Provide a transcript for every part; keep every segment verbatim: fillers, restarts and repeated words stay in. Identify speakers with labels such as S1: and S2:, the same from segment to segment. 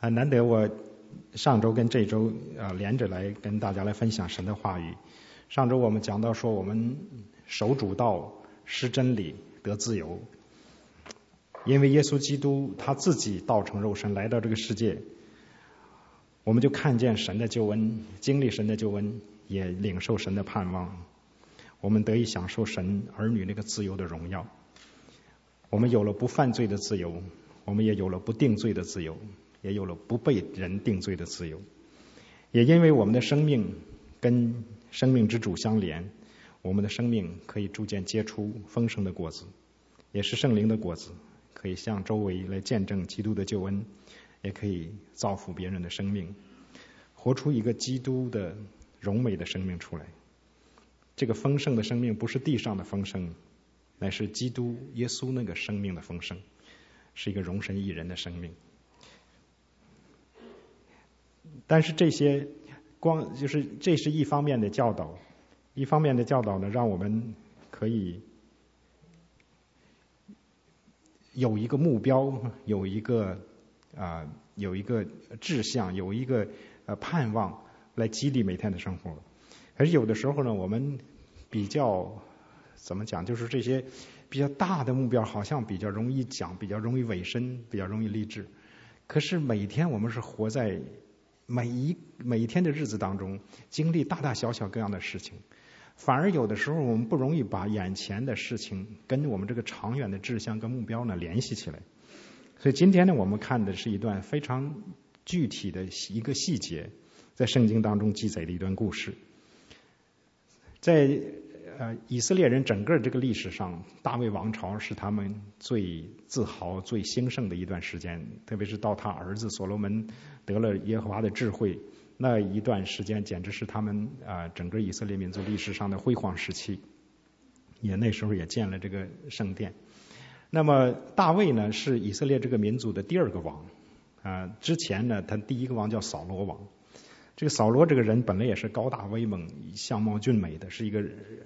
S1: 很难得我上周跟这周呃连着来跟大家来分享神的话语。上周我们讲到说我们守主道、施真理、得自由，因为耶稣基督他自己道成肉身来到这个世界，我们就看见神的救恩，经历神的救恩，也领受神的盼望，我们得以享受神儿女那个自由的荣耀。我们有了不犯罪的自由，我们也有了不定罪的自由，也有了不被人定罪的自由。也因为我们的生命跟生命之主相连，我们的生命可以逐渐结出丰盛的果子，也是圣灵的果子，可以向周围来见证基督的救恩，也可以造福别人的生命，活出一个基督的荣美的生命出来。这个丰盛的生命不是地上的丰盛，乃是基督耶稣那个生命的丰盛，是一个荣神益人的生命。但是这些光就是这是一方面的教导，一方面的教导呢，让我们可以有一个目标，有一个啊、呃、有一个志向，有一个呃盼望来激励每天的生活。可是有的时候呢，我们比较怎么讲，就是这些比较大的目标好像比较容易讲，比较容易委身，比较容易励志。可是每天我们是活在每一每一天的日子当中，经历大大小小各样的事情，反而有的时候我们不容易把眼前的事情跟我们这个长远的志向跟目标呢联系起来。所以今天呢，我们看的是一段非常具体的一个细节，在圣经当中记载的一段故事。在呃以色列人整个这个历史上，大卫王朝是他们最自豪、最兴盛的一段时间，特别是到他儿子所罗门得了耶和华的智慧，那一段时间简直是他们啊、呃、整个以色列民族历史上的辉煌时期。也那时候也建了这个圣殿。那么大卫呢，是以色列这个民族的第二个王啊、呃，之前呢，他第一个王叫扫罗王。这个扫罗这个人本来也是高大威猛、相貌俊美的，是一个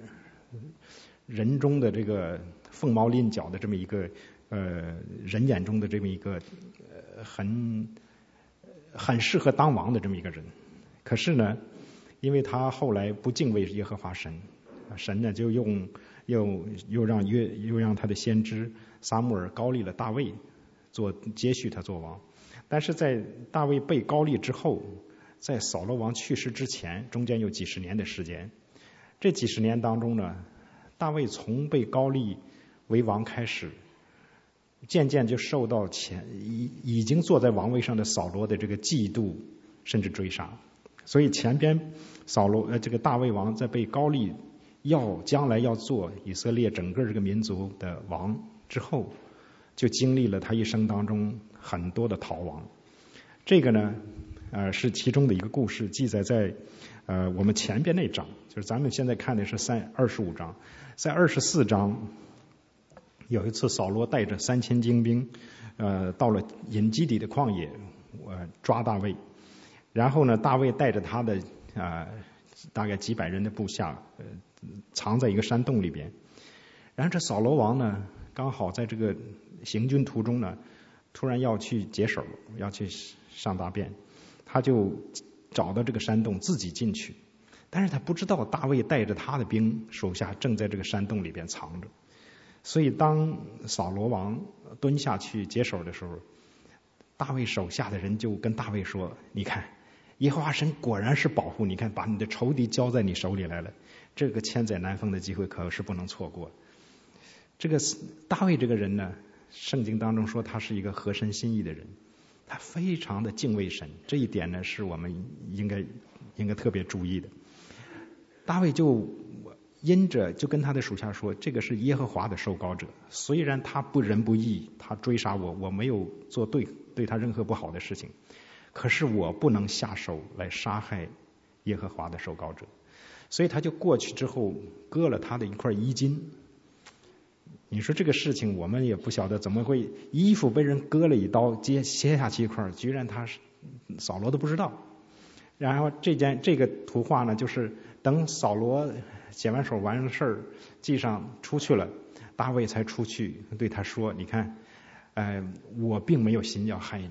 S1: 人中的这个凤毛麟角的这么一个呃人眼中的这么一个呃很很适合当王的这么一个人。可是呢，因为他后来不敬畏耶和华神，神呢就用又又让约又让他的先知撒母耳膏立了大卫做接续他做王。但是在大卫被膏立之后，在扫罗王去世之前，中间有几十年的时间。这几十年当中呢，大卫从被膏立为王开始，渐渐就受到前已已经坐在王位上的扫罗的这个嫉妒甚至追杀。所以前边扫罗呃这个大卫王在被膏立要将来要做以色列整个这个民族的王之后，就经历了他一生当中很多的逃亡。这个呢呃，是其中的一个故事，记载在呃我们前边那章，就是咱们现在看的是三二十五章，在二十四章有一次扫罗带着三千精兵，呃，到了隐基底的旷野，呃，抓大卫，然后呢，大卫带着他的啊、呃、大概几百人的部下，呃，藏在一个山洞里边，然后这扫罗王呢，刚好在这个行军途中呢，突然要去解手，要去上大便。他就找到这个山洞自己进去，但是他不知道大卫带着他的兵手下正在这个山洞里边藏着。所以当扫罗王蹲下去解手的时候，大卫手下的人就跟大卫说，你看耶和华神果然是保护，你看把你的仇敌交在你手里来了，这个千载难逢的机会可是不能错过。这个大卫这个人呢，圣经当中说他是一个合神心意的人，他非常的敬畏神，这一点呢是我们应该应该特别注意的。大卫就因着就跟他的属下说，这个是耶和华的受膏者，虽然他不仁不义，他追杀我，我没有做对对他任何不好的事情，可是我不能下手来杀害耶和华的受膏者。所以他就过去之后割了他的一块衣襟。你说这个事情我们也不晓得怎么会，衣服被人割了一刀，接切下去一块，居然他扫罗都不知道。然后这件这个图画呢，就是等扫罗解完手完了事儿，记上出去了，大卫才出去对他说，你看呃我并没有心要害你，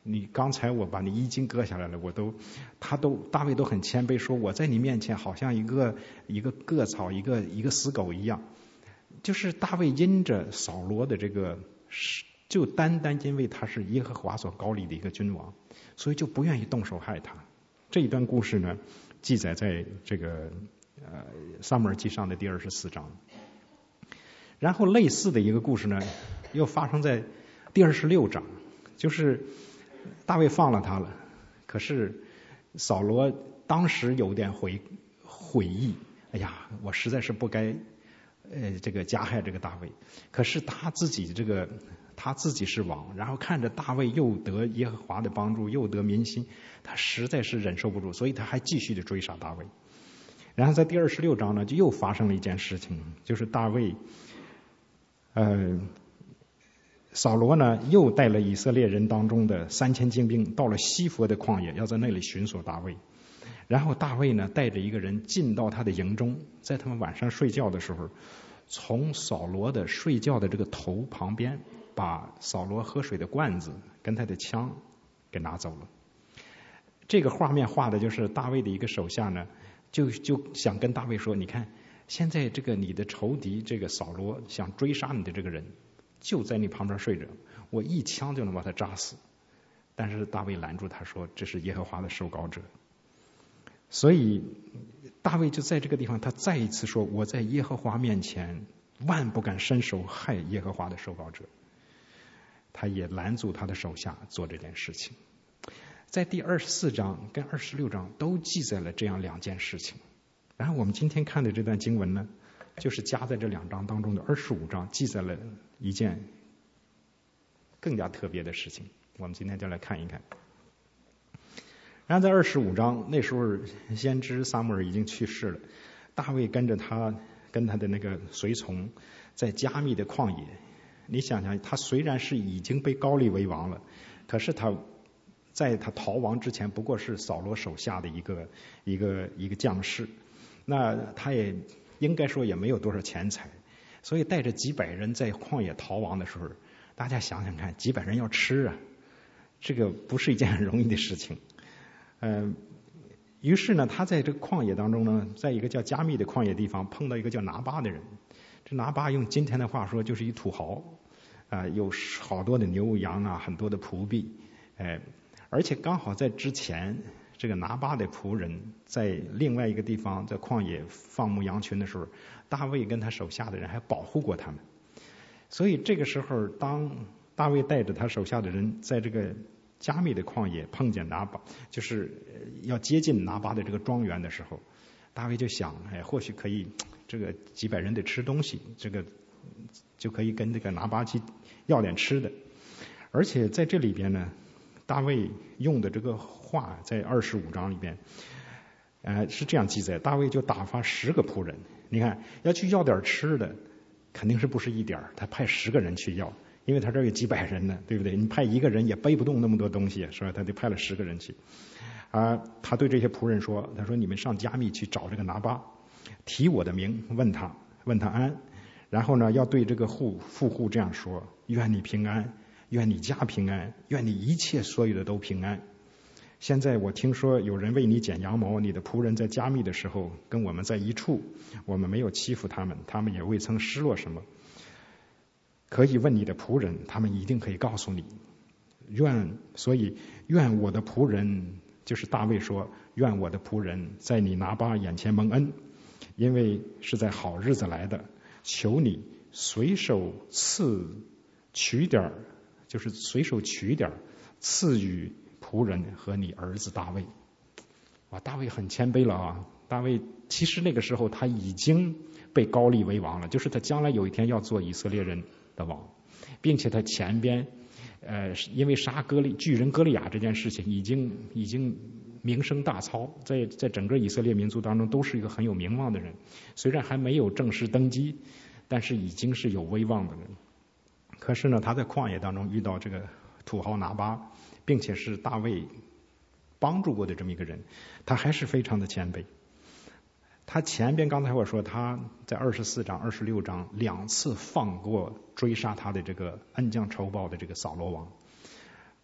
S1: 你刚才我把你衣襟割下来了，我都，他都大卫都很谦卑说，我在你面前好像一个一个割草，一个一个死狗一样。就是大卫因着扫罗的这个，就单单因为他是耶和华所膏立的一个君王，所以就不愿意动手害他。这一段故事呢，记载在这个呃撒母耳记上的第二十四章。然后类似的一个故事呢，又发生在第二十六章，就是大卫放了他了，可是扫罗当时有点悔悔意，哎呀，我实在是不该呃这个加害这个大卫。可是他自己这个他自己是王，然后看着大卫又得耶和华的帮助，又得民心，他实在是忍受不住，所以他还继续的追杀大卫。然后在第二十六章呢，就又发生了一件事情，就是大卫呃扫罗呢又带了以色列人当中的三千精兵到了西弗的旷野，要在那里寻索大卫。然后大卫呢带着一个人进到他的营中，在他们晚上睡觉的时候，从扫罗的睡觉的这个头旁边，把扫罗喝水的罐子跟他的枪给拿走了。这个画面画的就是大卫的一个手下呢，就就想跟大卫说，你看现在这个你的仇敌这个扫罗想追杀你的这个人就在你旁边睡着，我一枪就能把他扎死。但是大卫拦住他说，这是耶和华的受膏者。所以大卫就在这个地方，他再一次说，我在耶和华面前万不敢伸手害耶和华的受膏者。他也拦住他的手下做这件事情。在第二十四章跟二十六章都记载了这样两件事情。然后我们今天看的这段经文呢，就是加在这两章当中的二十五章，记载了一件更加特别的事情。我们今天就来看一看。然后在二十五章，那时候先知撒母耳已经去世了，大卫跟着他跟他的那个随从在加密的旷野。你想想，他虽然是已经被膏立为王了，可是他在他逃亡之前不过是扫罗手下的一个一个一个将士，那他也应该说也没有多少钱财，所以带着几百人在旷野逃亡的时候，大家想想看，几百人要吃啊，这个不是一件很容易的事情。嗯、呃，于是呢，他在这个旷野当中呢，在一个叫加密的旷野地方碰到一个叫拿巴的人。这拿巴用今天的话说就是一土豪啊、呃，有好多的牛羊啊，很多的仆婢，哎、呃，而且刚好在之前，这个拿巴的仆人在另外一个地方在旷野放牧羊群的时候，大卫跟他手下的人还保护过他们。所以这个时候，当大卫带着他手下的人在这个加密的旷野碰见拿巴，就是要接近拿巴的这个庄园的时候，大卫就想，哎，或许可以，这个几百人得吃东西，这个就可以跟这个拿巴去要点吃的。而且在这里边呢，大卫用的这个话在二十五章里边，呃，是这样记载：大卫就打发十个仆人，你看要去要点吃的，肯定是不是一点，他派十个人去要，因为他这儿有几百人呢，对不对？你派一个人也背不动那么多东西，是吧？他就派了十个人去。啊，他对这些仆人说，他说你们上加密去找这个拿巴，提我的名，问他，问他安。然后呢，要对这个户富户这样说，愿你平安，愿你家平安，愿你一切所有的都平安。现在我听说有人为你剪羊毛，你的仆人在加密的时候跟我们在一处，我们没有欺负他们，他们也未曾失落什么。可以问你的仆人，他们一定可以告诉你。愿所以愿我的仆人，就是大卫说，愿我的仆人在你拿巴眼前蒙恩，因为是在好日子来的，求你随手赐取点，就是随手取点赐予仆人和你儿子大卫。哇，大卫很谦卑了啊！大卫其实那个时候他已经被膏立为王了，就是他将来有一天要做以色列人的王，并且他前边呃因为杀歌利巨人歌利亚这件事情已经已经名声大噪，在在整个以色列民族当中都是一个很有名望的人，虽然还没有正式登基，但是已经是有威望的人。可是呢，他在旷野当中遇到这个土豪拿巴，并且是大卫帮助过的这么一个人，他还是非常的谦卑。他前边刚才我说他在二十四章、二十六章两次放过追杀他的这个恩将仇报的这个扫罗王，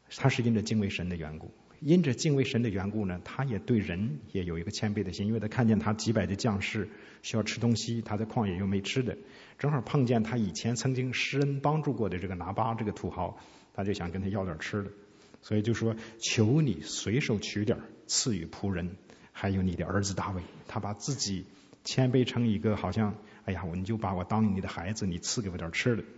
S1: 他是因着敬畏神的缘故，因着敬畏神的缘故呢，他也对人也有一个谦卑的心，因为他看见他几百的将士需要吃东西，他在旷野又没吃的，正好碰见他以前曾经施恩帮助过的这个拿巴这个土豪，他就想跟他要点吃的，所以就说求你随手取点赐予仆人，还有你的儿子大卫。他把自己谦卑成一个好像，哎呀，你就把我当你的孩子，你赐给我点吃的。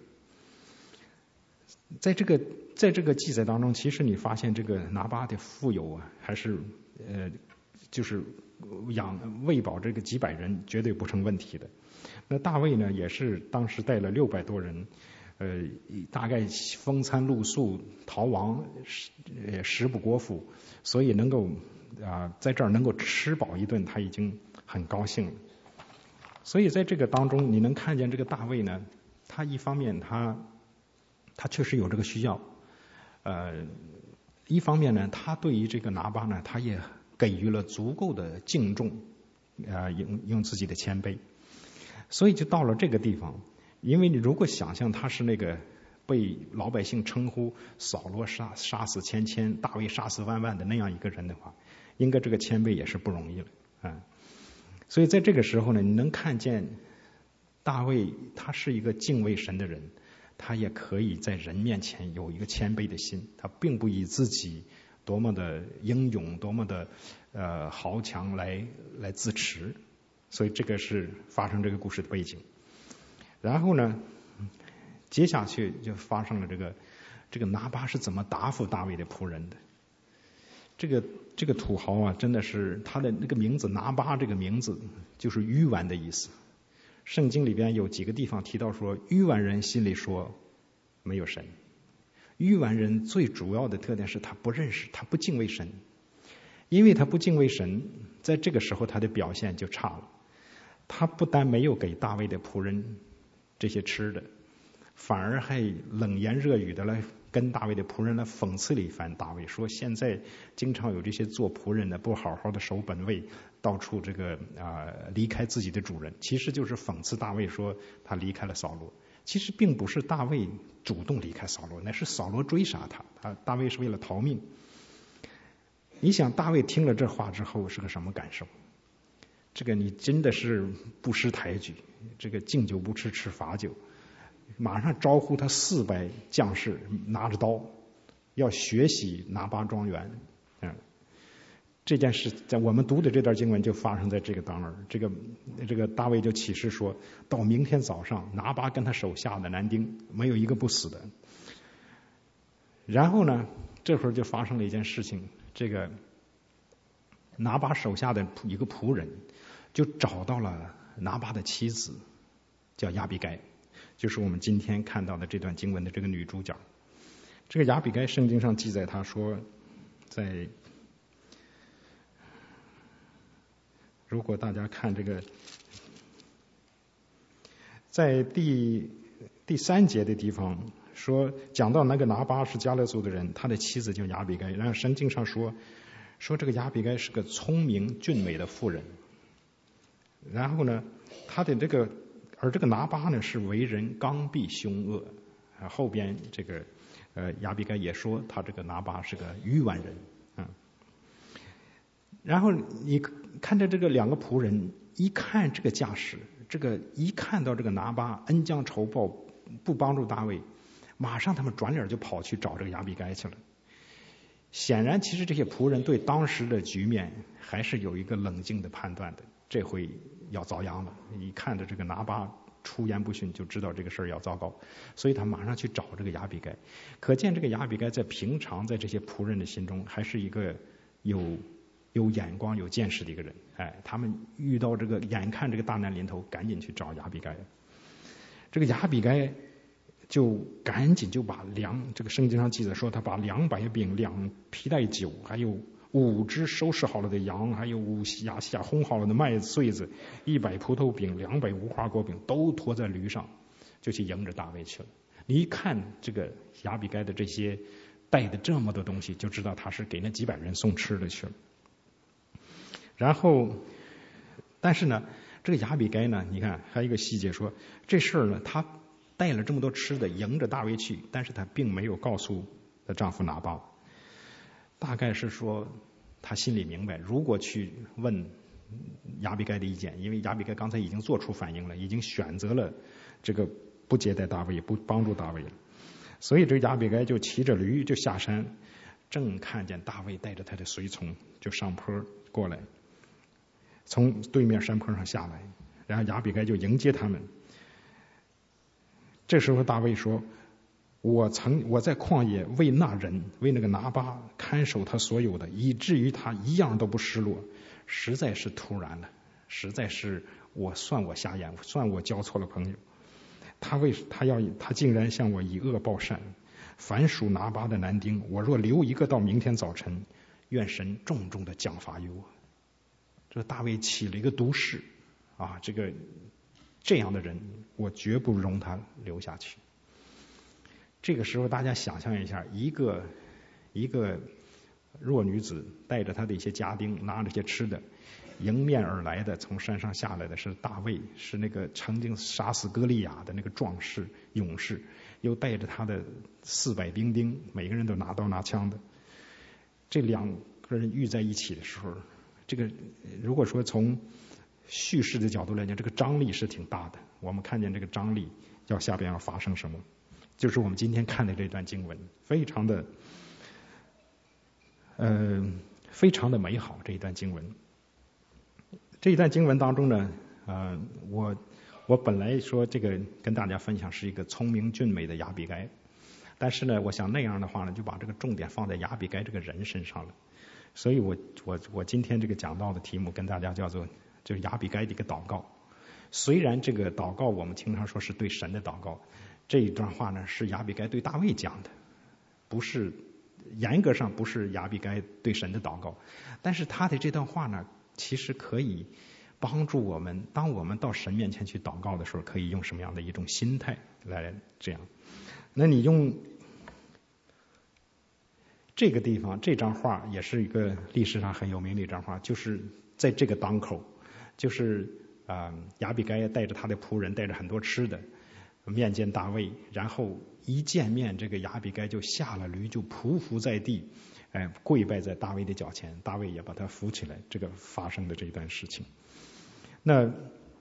S1: 在这个在这个记载当中，其实你发现这个拿巴的富有啊，还是呃，就是养喂饱这个几百人绝对不成问题的。那大卫呢，也是当时带了六百多人，呃，大概风餐露宿，逃亡，呃，食不果腹，所以能够啊、呃，在这儿能够吃饱一顿，他已经很高兴了。所以在这个当中，你能看见这个大卫呢，他一方面他他确实有这个需要，呃，一方面呢，他对于这个拿巴呢，他也给予了足够的敬重，呃，用用自己的谦卑，所以就到了这个地方。因为你如果想象他是那个被老百姓称呼扫罗杀杀死千千，大卫杀死万万的那样一个人的话，应该这个谦卑也是不容易了啊。所以在这个时候呢，你能看见大卫他是一个敬畏神的人，他也可以在人面前有一个谦卑的心，他并不以自己多么的英勇多么的呃豪强来来自持。所以这个是发生这个故事的背景。然后呢，接下去就发生了这个这个拿巴是怎么答复大卫的仆人的。这个这个土豪啊，真的是他的那个名字拿巴，这个名字就是愚顽的意思。圣经里边有几个地方提到说，愚顽人心里说没有神。愚顽人最主要的特点是他不认识，他不敬畏神。因为他不敬畏神，在这个时候他的表现就差了。他不但没有给大卫的仆人这些吃的，反而还冷言热语的来跟大卫的仆人来讽刺了一番大卫，说现在经常有这些做仆人的不好好的守本位，到处这个啊、呃、离开自己的主人，其实就是讽刺大卫说他离开了扫罗。其实并不是大卫主动离开扫罗，乃是扫罗追杀他，他大卫是为了逃命。你想大卫听了这话之后是个什么感受？这个你真的是不识抬举，这个敬酒不吃吃罚酒，马上招呼他四百将士拿着刀要学习拿巴庄园。嗯，这件事在我们读的这段经文就发生在这个当儿。这个这个大卫就起誓说，到明天早上拿巴跟他手下的男丁没有一个不死的。然后呢，这会儿就发生了一件事情，这个拿巴手下的一个仆人就找到了拿巴的妻子，叫亚比该，就是我们今天看到的这段经文的这个女主角。这个亚比该圣经上记载，他说在，如果大家看这个，在第第三节的地方说，讲到那个拿巴是迦勒族的人，他的妻子叫亚比该，然后圣经上说说这个亚比该是个聪明俊美的妇人。然后呢，他的这个，而这个拿巴呢是为人刚愎凶恶。啊，后边这个呃亚比该也说他这个拿巴是个愚顽人。嗯，然后你看着这个两个仆人，一看这个架势，这个一看到这个拿巴恩将仇报，不帮助大卫，马上他们转脸就跑去找这个亚比该去了。显然，其实这些仆人对当时的局面还是有一个冷静的判断的。这回要遭殃了，一看着这个拿巴出言不逊，就知道这个事儿要糟糕，所以他马上去找这个亚比该。可见这个亚比该在平常在这些仆人的心中，还是一个有有眼光、有见识的一个人。哎，他们遇到这个眼看这个大难临头，赶紧去找亚比该。这个亚比该就赶紧就把两这个圣经上记载说，他把两百饼、两皮带酒，还有五只收拾好了的羊，还有五亚下烘好了的麦穗子，一百葡萄饼，两百无花果饼，都驮在驴上，就去迎着大卫去了。你一看这个亚比该的这些带的这么多东西，就知道他是给那几百人送吃的去了。然后，但是呢，这个亚比该呢，你看还有一个细节说，这事儿呢，他带了这么多吃的迎着大卫去，但是他并没有告诉她丈夫拿巴。 大概是说他心里明白，如果去问亚比该的意见，因为亚比该刚才已经做出反应了，已经选择了这个不接待大卫，不帮助大卫了，所以这个亚比该就骑着驴就下山，正看见大卫带着他的随从就上坡过来，从对面山坡上下来，然后亚比该就迎接他们。这时候大卫说，我曾我在旷野为那人为那个拿巴看守他所有的，以至于他一样都不失落，实在是突然了，实在是我算我瞎眼，算我交错了朋友。他为他要他竟然向我以恶报善，凡属拿巴的男丁，我若留一个到明天早晨，愿神重重的降罚于我。这大卫起了一个毒誓啊，这个这样的人我绝不容他留下去。这个时候大家想象一下，一个一个弱女子带着她的一些家丁，拿着些吃的，迎面而来的从山上下来的是大卫，是那个曾经杀死歌利亚的那个壮士勇士，又带着他的四百兵丁，每个人都拿刀拿枪的。这两个人遇在一起的时候，这个如果说从叙事的角度来讲，这个张力是挺大的。我们看见这个张力要下边要发生什么，就是我们今天看的这段经文，非常的呃非常的美好。这一段经文这一段经文当中呢，呃我我本来说这个跟大家分享是一个聪明俊美的亚比该，但是呢我想那样的话呢，就把这个重点放在亚比该这个人身上了。所以我我我今天这个讲到的题目跟大家叫做就是亚比该的一个祷告。虽然这个祷告我们经常说是对神的祷告，这一段话呢是亚比该对大卫讲的，不是严格上不是亚比该对神的祷告，但是他的这段话呢其实可以帮助我们，当我们到神面前去祷告的时候，可以用什么样的一种心态来这样。那你用这个地方，这张画也是一个历史上很有名的一张画，就是在这个当口，就是啊、呃、亚比该带着他的仆人，带着很多吃的，面见大卫，然后一见面，这个亚比该就下了驴，就匍匐在地，哎、呃，跪拜在大卫的脚前，大卫也把他扶起来。这个发生的这一段事情，那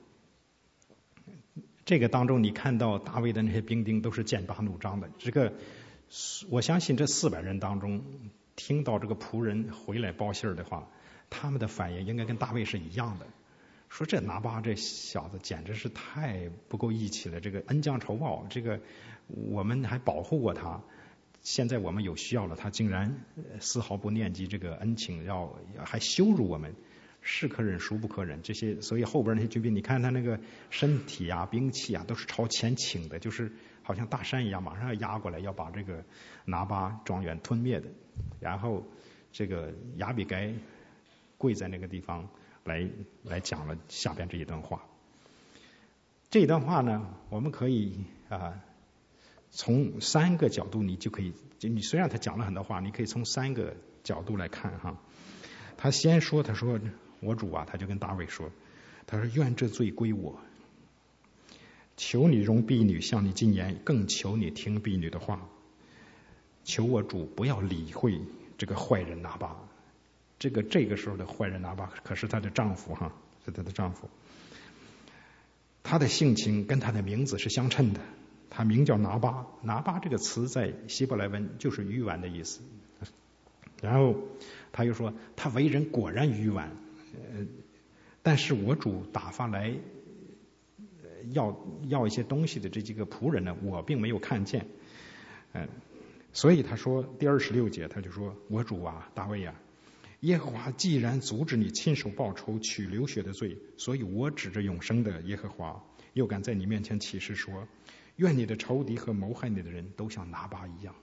S1: 这个当中你看到大卫的那些兵丁都是剑拔弩张的。这个我相信这四百人当中，听到这个仆人回来报信的话，他们的反应应该跟大卫是一样的，说这拿巴这小子简直是太不够义气了，这个恩将仇报，这个我们还保护过他，现在我们有需要了，他竟然丝毫不念及这个恩情，要还羞辱我们，是可忍孰不可忍。这些所以后边那些军兵，你看他那个身体啊兵器啊都是朝前倾的，就是好像大山一样，马上要压过来，要把这个拿巴庄园吞灭的。然后这个亚比该跪在那个地方来来讲了下边这一段话。这一段话呢，我们可以啊、呃、从三个角度，你就可以，你虽然他讲了很多话，你可以从三个角度来看哈。他先说，他说我主啊，他就跟大卫说，他说愿这罪归我，求你容婢女向你进言，更求你听婢女的话，求我主不要理会这个坏人拿巴。这个这个时候的坏人拿巴可是她的丈夫哈，是她的丈夫。他的性情跟他的名字是相称的，他名叫拿巴。拿巴这个词在希伯来文就是愚顽的意思。然后他又说，他为人果然愚顽，呃，但是我主打发来要要一些东西的这几个仆人呢，我并没有看见，嗯、呃，所以他说第二十六节，他就说，我主啊，大卫啊，耶和华既然阻止你亲手报仇取流血的罪，所以我指着永生的耶和华，又敢在你面前起誓说，愿你的仇敌和谋害你的人都像拿巴一样。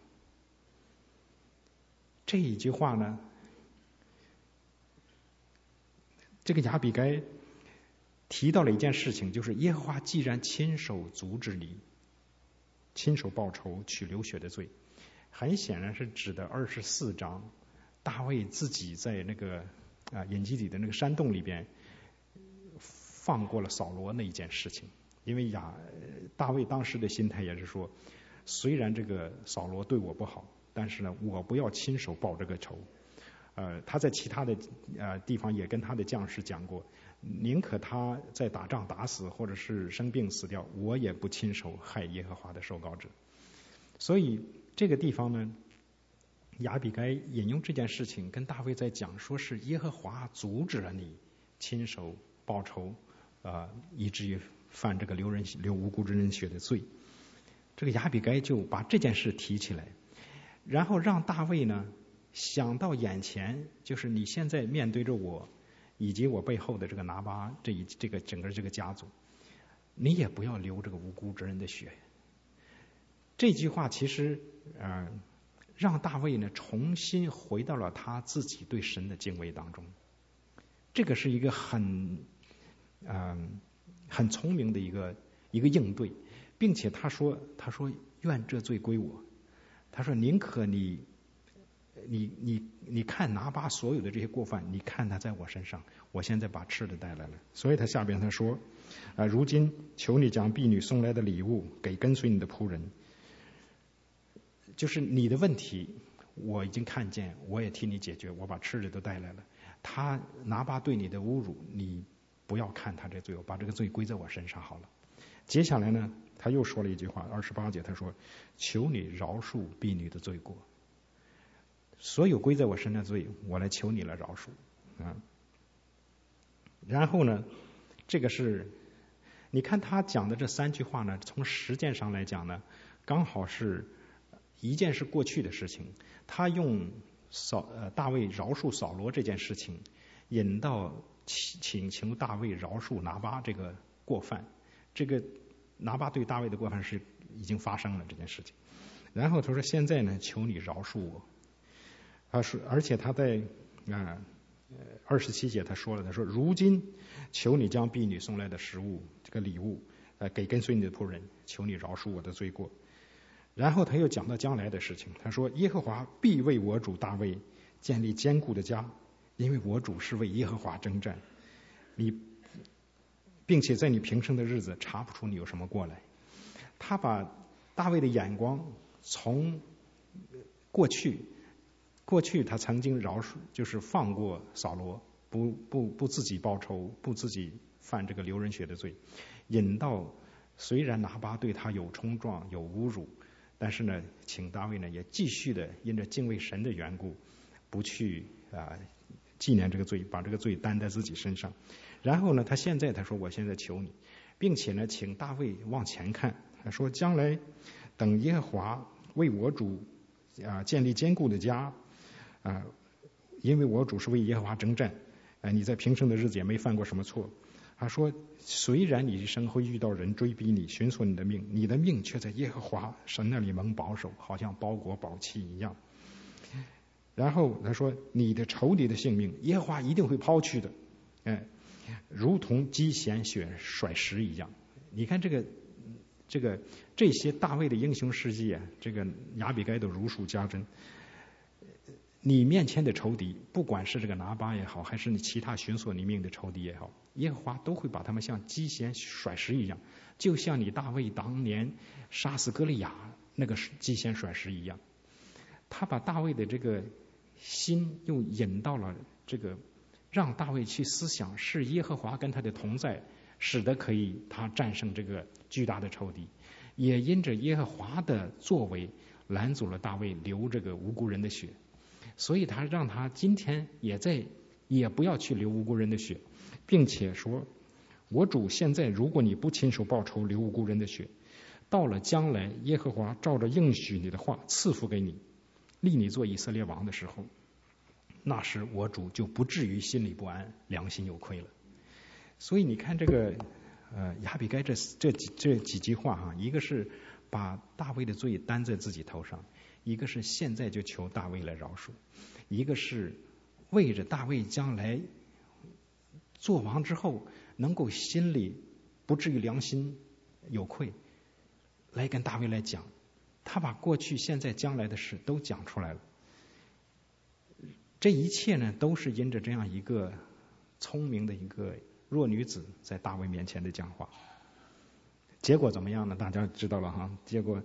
S1: 这一句话呢，这个亚比该提到了一件事情，就是耶和华既然亲手阻止你亲手报仇取流血的罪，很显然是指的二十四章大卫自己在那个啊隐基底的那个山洞里边放过了扫罗那一件事情。因为亚大卫当时的心态也是说，虽然这个扫罗对我不好， 但是呢，我不要亲手报这个仇。呃，他在其他的呃地方也跟他的将士讲过，宁可他在打仗打死，或者是生病死掉，我也不亲手害耶和华的受膏者。所以这个地方呢，亚比该引用这件事情跟大卫在讲，说是耶和华阻止了你亲手报仇，呃，以至于犯这个流人流无辜之人血的罪。这个亚比该就把这件事提起来，然后让大卫呢想到眼前，就是你现在面对着我，以及我背后的这个拿巴这一这个整个这个家族，你也不要流这个无辜之人的血。这句话其实呃让大卫呢重新回到了他自己对神的敬畏当中。这个是一个很嗯、呃、很聪明的一个一个应对，并且他说他说愿这罪归我。他说宁可你你你你看拿巴所有的这些过犯，你看他在我身上，我现在把吃的带来了。所以他下边他说啊、呃，如今求你将婢女送来的礼物给跟随你的仆人，就是你的问题我已经看见，我也替你解决，我把吃的都带来了。他拿巴对你的侮辱，你不要看他这罪，我把这个罪归在我身上好了。接下来呢，他又说了一句话，二十八节他说，求你饶恕婢女的罪过，所有归在我身上的罪，我来求你来饶恕啊。然后呢，这个是你看他讲的这三句话呢，从实践上来讲呢，刚好是一件是过去的事情，他用扫呃大卫饶恕扫罗这件事情，引到请求大卫饶恕拿巴这个过犯。这个拿巴对大卫的过犯是已经发生了这件事情。然后他说现在呢，求你饶恕我。他说，而且他在啊二十七节他说了，他说如今求你将婢女送来的食物这个礼物呃给跟随你的仆人，求你饶恕我的罪过。然后他又讲到将来的事情，他说耶和华必为我主大卫建立坚固的家，因为我主是为耶和华征战，你并且在你平生的日子查不出你有什么过来。他把大卫的眼光从过去过去他曾经饶恕，就是放过扫罗，不不不自己报仇，不自己犯这个流人血的罪，引到虽然拿巴对他有冲撞有侮辱，但是呢，请大卫呢也继续的因着敬畏神的缘故，不去啊、呃、纪念这个罪，把这个罪担在自己身上。然后呢，他现在他说我现在求你，并且呢，请大卫往前看，他说将来等耶和华为我主啊、呃、建立坚固的家啊、呃，因为我主是为耶和华征战，呃，你在平生的日子也没犯过什么错。他说虽然你一生会遇到人追逼你，寻索你的命，你的命却在耶和华神那里蒙保守，好像包裹宝器一样。然后他说你的仇敌的性命耶和华一定会抛去的，哎，如同鸡衔血甩石一样。你看这个这个这些大卫的英雄事迹啊，这个亚比该都如数家珍。你面前的仇敌，不管是这个拿巴也好，还是你其他寻索你命的仇敌也好，耶和华都会把他们像鸡衔甩石一样，就像你大卫当年杀死歌利亚那个鸡衔甩石一样。他把大卫的这个心又引到了这个，让大卫去思想是耶和华跟他的同在，使得可以他战胜这个巨大的仇敌，也因着耶和华的作为拦阻了大卫流这个无辜人的血。所以他让他今天也在也不要去流无辜人的血，并且说我主现在如果你不亲手报仇流无辜人的血，到了将来耶和华照着应许你的话赐福给你，立你做以色列王的时候，那时我主就不至于心里不安，良心有愧了。所以你看这个呃亚比该这这几这几句话哈、啊，一个是把大卫的罪担在自己头上，一个是现在就求大卫来饶恕，一个是为着大卫将来做王之后能够心里不至于良心有愧，来跟大卫来讲，他把过去现在将来的事都讲出来了。这一切呢都是因着这样一个聪明的一个弱女子在大卫面前的讲话。结果怎么样呢？大家知道了哈。结果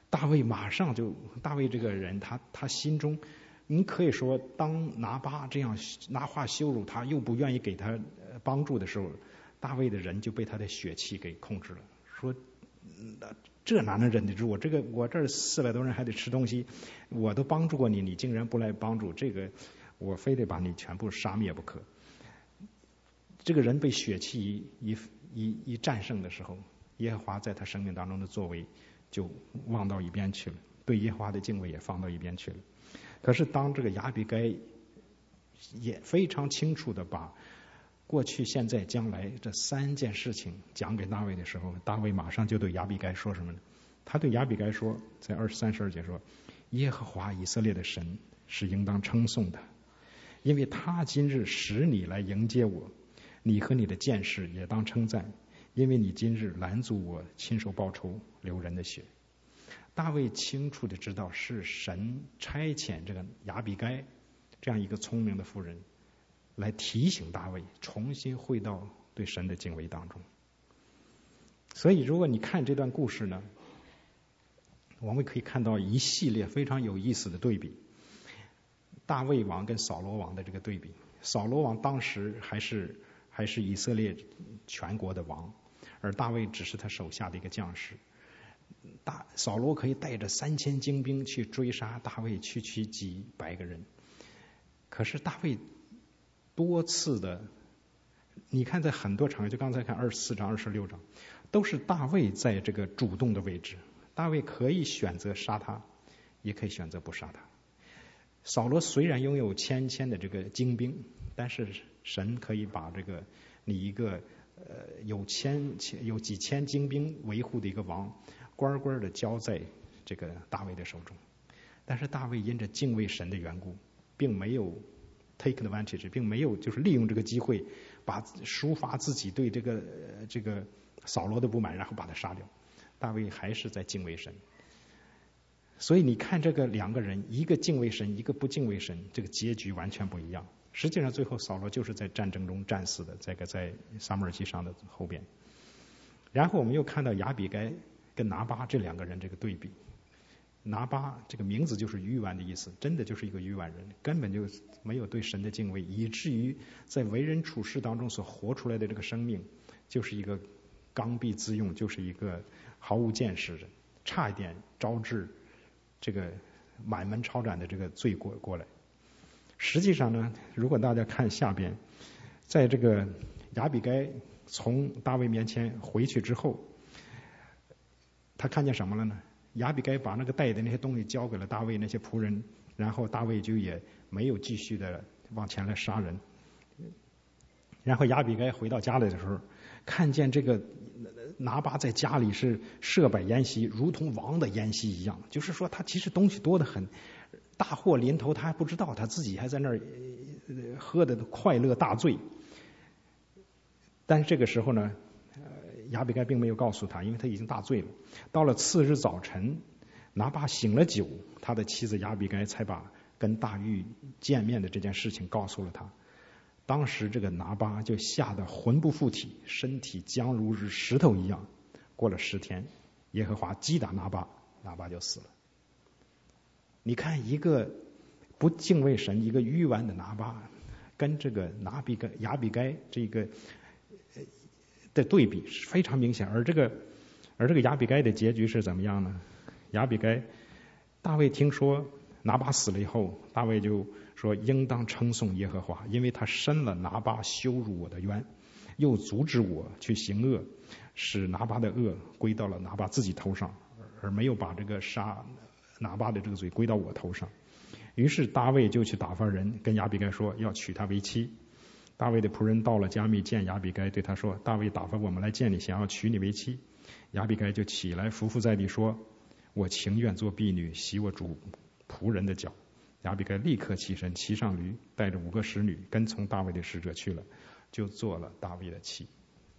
S1: 大卫马上就，大卫这个人，他他心中，你可以说，当拿巴这样拿话羞辱他，又不愿意给他帮助的时候，大卫的人就被他的血气给控制了。说，这哪能忍得住？我这个我这儿四百多人还得吃东西，我都帮助过你，你竟然不来帮助，这个我非得把你全部杀灭不可。这个人被血气一一一一战胜的时候，耶和华在他生命当中的作为就忘到一边去了，对耶和华的敬畏也放到一边去了。可是当这个亚比该也非常清楚的把过去、现在、将来这三件事情讲给大卫的时候，大卫马上就对亚比该说什么呢？他对亚比该说，在二十三十二节说：耶和华以色列的神是应当称颂的，因为他今日使你来迎接我，你和你的剑士也当称赞，因为你今日拦阻我亲手报仇流人的血。大卫清楚的知道是神差遣这个亚比该这样一个聪明的妇人来提醒大卫重新回到对神的敬畏当中。所以如果你看这段故事呢，我们可以看到一系列非常有意思的对比。大卫王跟扫罗王的这个对比，扫罗王当时还是还是以色列全国的王，而大卫只是他手下的一个将士。大扫罗可以带着三千精兵去追杀大卫，区区几百个人。可是大卫多次的，你看在很多场合，就刚才看二十四章、二十六章，都是大卫在这个主动的位置。大卫可以选择杀他，也可以选择不杀他。扫罗虽然拥有千千的这个精兵，但是神可以把这个你一个呃有千有几千精兵维护的一个王，乖乖的交在这个大卫的手中。但是大卫因着敬畏神的缘故，并没有 take advantage， 并没有就是利用这个机会把抒发自己对这个、呃、这个扫罗的不满，然后把他杀掉。大卫还是在敬畏神。所以你看这个两个人，一个敬畏神，一个不敬畏神，这个结局完全不一样。实际上最后扫罗就是在战争中战死的，这个在撒母耳记上的后边。然后我们又看到亚比该跟拿巴这两个人这个对比。拿巴这个名字就是愚顽的意思，真的就是一个愚顽人，根本就没有对神的敬畏，以至于在为人处事当中所活出来的这个生命就是一个刚愎自用，就是一个毫无见识的，差一点招致这个满门抄斩的这个罪过过来。实际上呢，如果大家看下边，在这个亚比该从大卫面前回去之后，他看见什么了呢？亚比该把那个带的那些东西交给了大卫那些仆人，然后大卫就也没有继续的往前来杀人。然后亚比该回到家里的时候，看见这个拿巴在家里是设摆筵席，如同王的筵席一样，就是说他其实东西多得很，大祸临头他还不知道，他自己还在那儿喝的快乐大醉。但是这个时候呢，亚比该并没有告诉他，因为他已经大醉了。到了次日早晨，拿巴醒了酒，他的妻子亚比该才把跟大卫见面的这件事情告诉了他。当时这个拿巴就吓得魂不附体，身体僵如石头一样。过了十天，耶和华击打拿巴，拿巴就死了。你看，一个不敬畏神、一个愚顽的拿巴，跟这个拿比该、亚比该这个的对比是非常明显。而这个而这个亚比该的结局是怎么样呢？亚比该，大卫听说拿巴死了以后，大卫就说应当称颂耶和华，因为他伸了拿巴羞辱我的冤，又阻止我去行恶，使拿巴的恶归到了拿巴自己头上，而没有把这个杀拿巴的这个罪归到我头上。于是大卫就去打发人跟亚比该说要娶她为妻。大卫的仆人到了加密见亚比该，对他说：大卫打发我们来见你，想要娶你为妻。亚比该就起来伏伏在地说：我情愿做婢女，洗我主仆人的脚。亚比该立刻起身，骑上驴，带着五个使女，跟从大卫的使者去了，就做了大卫的妻。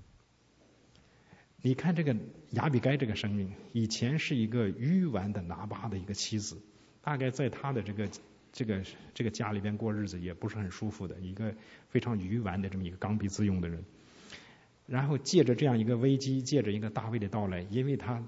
S1: 你看这个亚比该这个生命，以前是一个愚顽的拿巴的一个妻子，大概在他的这个这个这个家里边过日子也不是很舒服的，一个非常愚顽的这么一个刚愎自用的人。然后借着这样一个危机，借着一个大卫的到来，因为他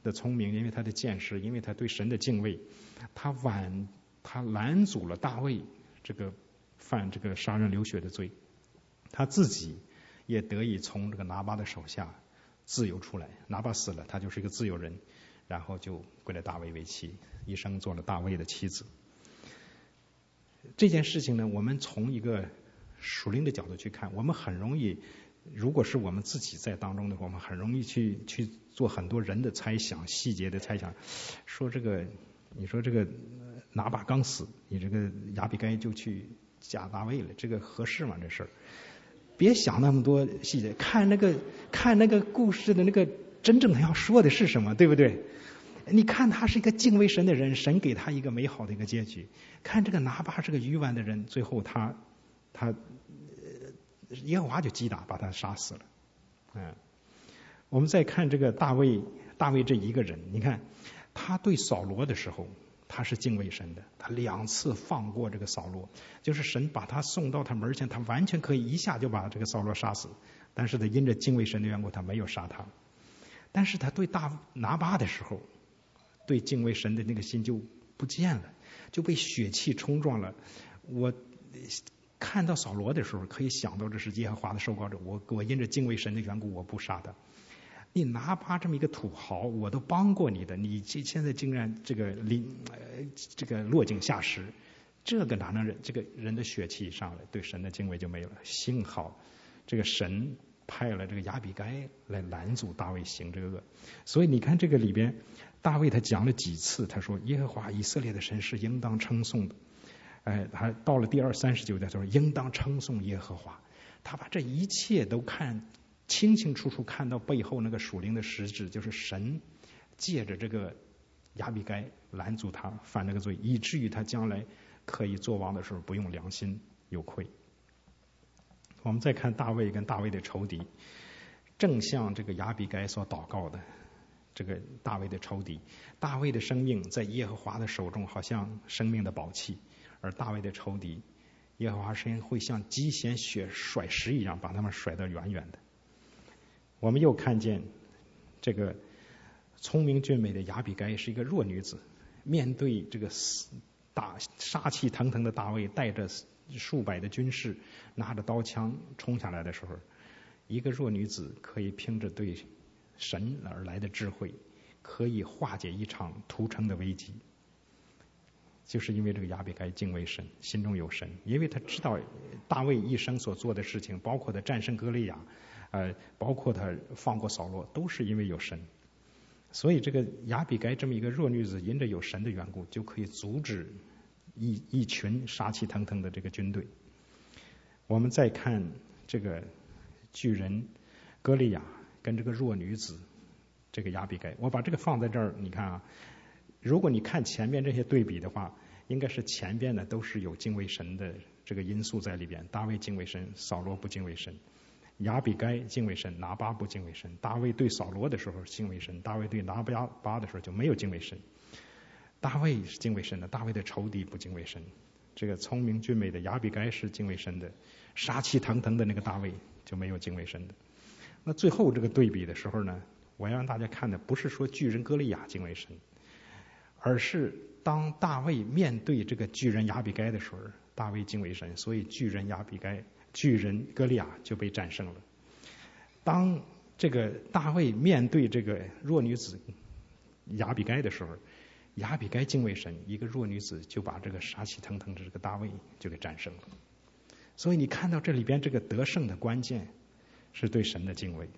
S1: 的聪明，因为他的见识，因为他对神的敬畏，他挽他拦阻了大卫这个犯这个杀人流血的罪，他自己也得以从这个拿巴的手下自由出来。拿巴死了，他就是一个自由人，然后就归了大卫为妻，一生做了大卫的妻子。这件事情呢，我们从一个属灵的角度去看，我们很容易，如果是我们自己在当中的话，我们很容易去去做很多人的猜想、细节的猜想，说这个，你说这个拿巴刚死，你这个亚比该就去嫁大卫了，这个合适吗？这事儿，别想那么多细节，看那个看那个故事的那个真正的要说的是什么，对不对？你看他是一个敬畏神的人，神给他一个美好的一个结局。看这个拿巴是个愚顽的人，最后他他耶和华就击打把他杀死了。嗯，我们再看这个大卫，大卫这一个人，你看他对扫罗的时候，他是敬畏神的，他两次放过这个扫罗，就是神把他送到他门前，他完全可以一下就把这个扫罗杀死，但是他因着敬畏神的缘故，他没有杀他。但是他对大拿巴的时候，对敬畏神的那个心就不见了，就被血气冲撞了。我看到扫罗的时候，可以想到这是耶和华的受膏者，我我因着敬畏神的缘故，我不杀他。你拿巴这么一个土豪，我都帮过你的，你现在竟然这个临呃这个落井下石，这个哪能人这个人的血气上来，对神的敬畏就没了。幸好这个神派了这个亚比该来拦阻大卫行这个恶，所以你看这个里边，大卫他讲了几次，他说耶和华以色列的神是应当称颂的。哎，他到了第二三十九节，他说应当称颂耶和华。他把这一切都看清清楚楚，看到背后那个属灵的实质，就是神借着这个亚比该拦阻他犯那个罪，以至于他将来可以做王的时候不用良心有愧。我们再看大卫跟大卫的仇敌，正像这个亚比该所祷告的，这个大卫的仇敌，大卫的生命在耶和华的手中好像生命的宝器，而大卫的仇敌，耶和华神会像击弦雪甩石一样把他们甩得远远的。我们又看见这个聪明俊美的亚比该是一个弱女子，面对这个大杀气腾腾的大卫，带着数百的军士，拿着刀枪冲下来的时候，一个弱女子可以凭着对神而来的智慧，可以化解一场屠城的危机。就是因为这个亚比该敬畏神，心中有神，因为他知道大卫一生所做的事情，包括他战胜歌利亚，呃，包括他放过扫罗，都是因为有神。所以这个亚比该这么一个弱女子，因着有神的缘故，就可以阻止一一群杀气腾腾的这个军队。我们再看这个巨人歌利亚跟这个弱女子这个亚比该，我把这个放在这儿，你看啊，如果你看前面这些对比的话，应该是前边的都是有敬畏神的这个因素在里边。大卫敬畏神，扫罗不敬畏神；亚比该敬畏神，拿巴不敬畏神。大卫对扫罗的时候敬畏神，大卫对拿巴的时候就没有敬畏神。大卫是敬畏神的，大卫的仇敌不敬畏神。这个聪明俊美的亚比该是敬畏神的，杀气腾腾的那个大卫就没有敬畏神的。那最后这个对比的时候呢，我要让大家看的不是说巨人歌利亚敬畏神，而是当大卫面对这个巨人亚比该的时候，大卫敬畏神，所以巨人亚比该、巨人歌利亚就被战胜了。当这个大卫面对这个弱女子亚比该的时候，亚比该敬畏神，一个弱女子就把这个杀气腾腾的这个大卫就给战胜了。所以你看到这里边这个得胜的关键是对神的敬畏。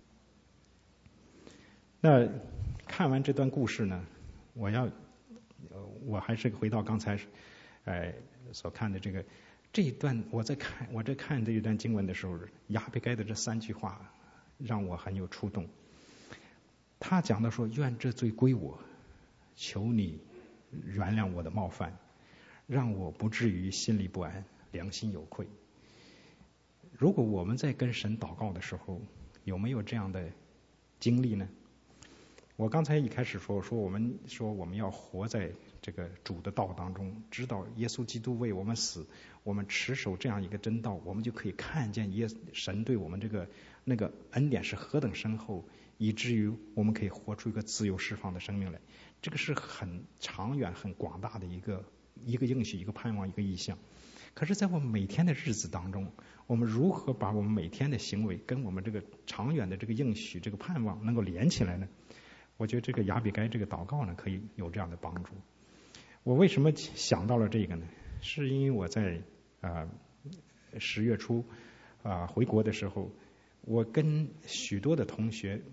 S1: 那看完这段故事呢，我要我还是回到刚才呃所看的这个这一段，我在看我在看这一段经文的时候，亚比该的这三句话让我很有触动。他讲到说，愿这罪归我，求你原谅我的冒犯，让我不至于心里不安，良心有愧。如果我们在跟神祷告的时候，有没有这样的经历呢？我刚才一开始说说我们说我们要活在这个主的道当中，知道耶稣基督为我们死，我们持守这样一个真道，我们就可以看见耶神对我们这个那个恩典是何等深厚， 以至于我们可以活出一个自由释放的生命来。这个是很长远、很广大的一个一个应许、一个盼望、一个意向。可是，在我们每天的日子当中，我们如何把我们每天的行为跟我们这个长远的这个应许、这个盼望能够连起来呢？我觉得这个亚比该这个祷告呢，可以有这样的帮助。我为什么想到了这个呢？是因为我在啊十月初啊、呃、回国的时候，我跟许多的同学，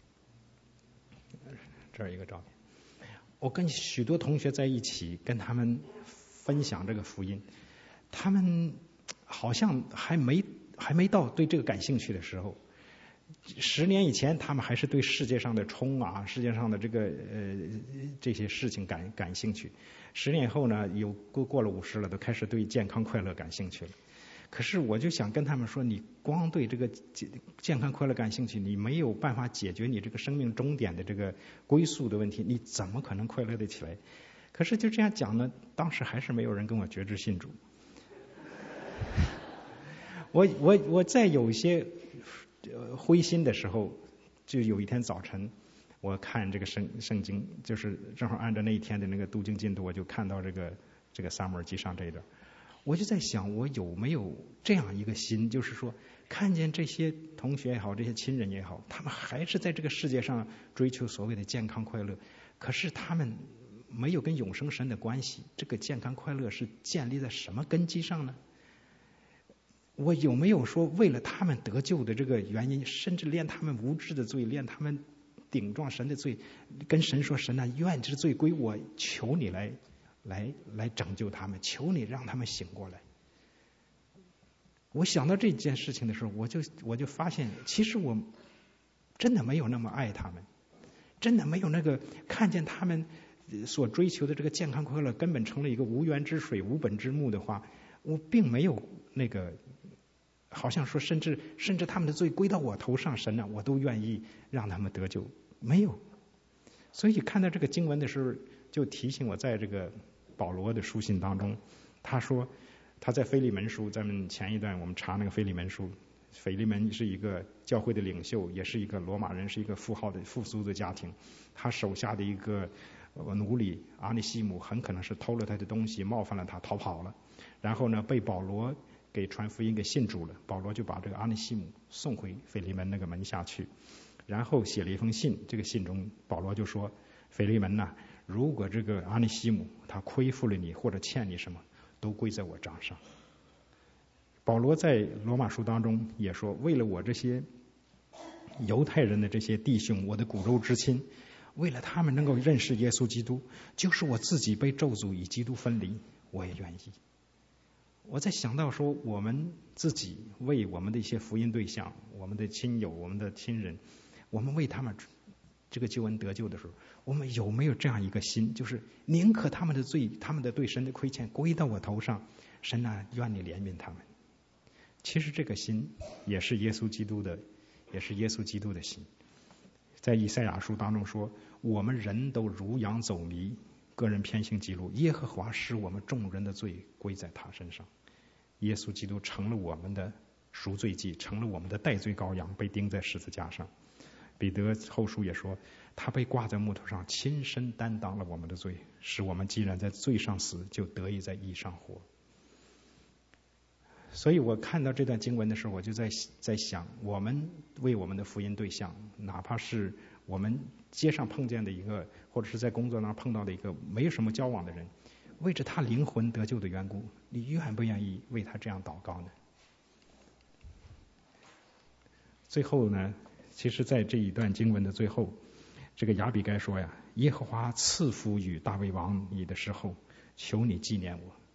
S1: 这儿一个照片，我跟许多同学在一起，跟他们分享这个福音。他们好像还没还没到对这个感兴趣的时候。十年以前，他们还是对世界上的冲啊，世界上的这个呃这些事情感感兴趣。十年以后呢，有过过了五十了，都开始对健康快乐感兴趣了。可是我就想跟他们说，你光对这个健康快乐感兴趣，你没有办法解决你这个生命终点的这个归宿的问题，你怎么可能快乐得起来？可是就这样讲呢，当时还是没有人跟我决志信主。我我我在有一些灰心的时候，就有一天早晨，我看这个圣圣经，就是正好按照那一天的那个读经进度，我就看到这个这个撒母耳记上这一段，我就在想，我有没有这样一个心，就是说，看见这些同学也好，这些亲人也好，他们还是在这个世界上追求所谓的健康快乐，可是他们没有跟永生神的关系，这个健康快乐是建立在什么根基上呢？我有没有说为了他们得救的这个原因，甚至连他们无知的罪，连他们顶撞神的罪，跟神说，神啊，愿之罪归我，求你来来来拯救他们，求你让他们醒过来。我想到这件事情的时候，我就我就发现，其实我真的没有那么爱他们，真的没有那个看见他们所追求的这个健康快乐根本成了一个无源之水、无本之木的话，我并没有那个。好像说，甚至甚至他们的罪归到我头上，神啊，我都愿意让他们得救。没有，所以看到这个经文的时候，就提醒我，在这个保罗的书信当中，他说他在腓利门书，咱们前一段我们查那个腓利门书，腓利门是一个教会的领袖，也是一个罗马人，是一个富豪的富足的家庭，他手下的一个奴隶阿尼西姆很可能是偷了他的东西，冒犯了他，逃跑了，然后呢被保罗给传福音给信主了，保罗就把这个阿尼西姆送回腓利门那个门下去，然后写了一封信，这个信中保罗就说，腓利门呐、啊，如果这个阿尼西姆他亏负了你或者欠你什么，都归在我账上。保罗在罗马书当中也说，为了我这些犹太人的这些弟兄，我的骨肉之亲，为了他们能够认识耶稣基督，就是我自己被咒诅与基督分离，我也愿意。我在想到说，我们自己为我们的一些福音对象，我们的亲友，我们的亲人，我们为他们这个救恩得救的时候，我们有没有这样一个心，就是宁可他们的罪，他们的对神的亏欠归到我头上，神啊，愿你怜悯他们。其实这个心也是耶稣基督的，也是耶稣基督的心。在以赛亚书当中说，我们人都如羊走迷，个人偏行己路，耶和华使我们众人的罪归在他身上。耶稣基督成了我们的赎罪祭，成了我们的代罪羔羊，被钉在十字架上。彼得后书也说，他被挂在木头上，亲身担当了我们的罪，使我们既然在罪上死，就得以在义上活。所以我看到这段经文的时候，我就在在想，我们为我们的福音对象，哪怕是我们街上碰见的一个，或者是在工作上碰到的一个没有什么交往的人，为着他灵魂得救的缘故，你愿不愿意为他这样祷告呢？最后呢，其实在这一段经文的最后，这个亚比该说呀，耶和华赐福与大卫王你的时候，求你纪念我。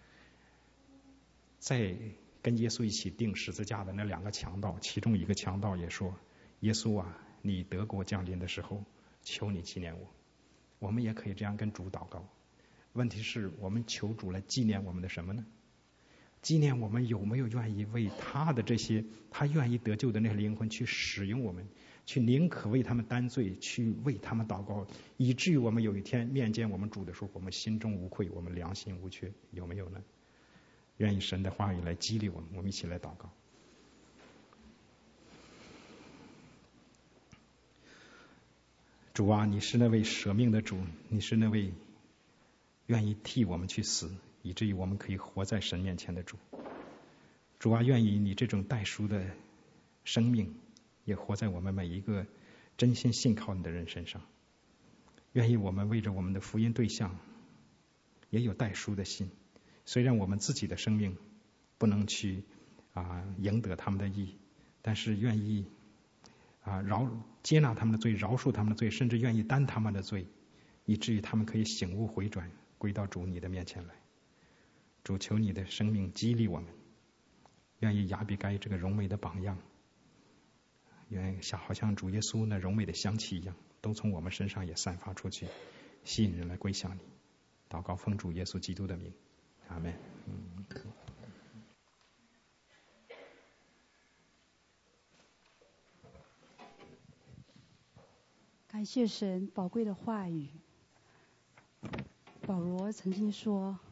S1: 在跟耶稣一起钉十字架的那两个强盗，其中一个强盗也说，耶稣啊，你得国降临的时候，求你纪念我。我们也可以这样跟主祷告。问题是我们求主来纪念我们的什么呢？纪念我们有没有愿意为他的这些他愿意得救的那些灵魂去使用我们，去宁可为他们担罪，去为他们祷告，以至于我们有一天面见我们主的时候，我们心中无愧，我们良心无缺，有没有呢？愿意神的话语来激励我们，我们一起来祷告。 主啊，你是那位舍命的主，你是那位愿意替我们去死，以至于我们可以活在神面前的主。主啊，愿意你这种代赎的生命也活在我们每一个真心信靠你的人身上。愿意我们为着我们的福音对象也有代赎的心，虽然我们自己的生命不能去啊赢得他们的义，但是愿意啊饶接纳他们的罪，饶恕他们的罪，甚至愿意担他们的罪，以至于他们可以醒悟回转，归到主你的面前来。主，求你的生命激励我们，愿意亚比该这个荣美的榜样，愿像好像主耶稣那荣美的香气一样，都从我们身上也散发出去，吸引人来归向你。祷告奉主耶稣基督的名，阿们。嗯
S2: 感谢神宝贵的话语。保罗曾经说，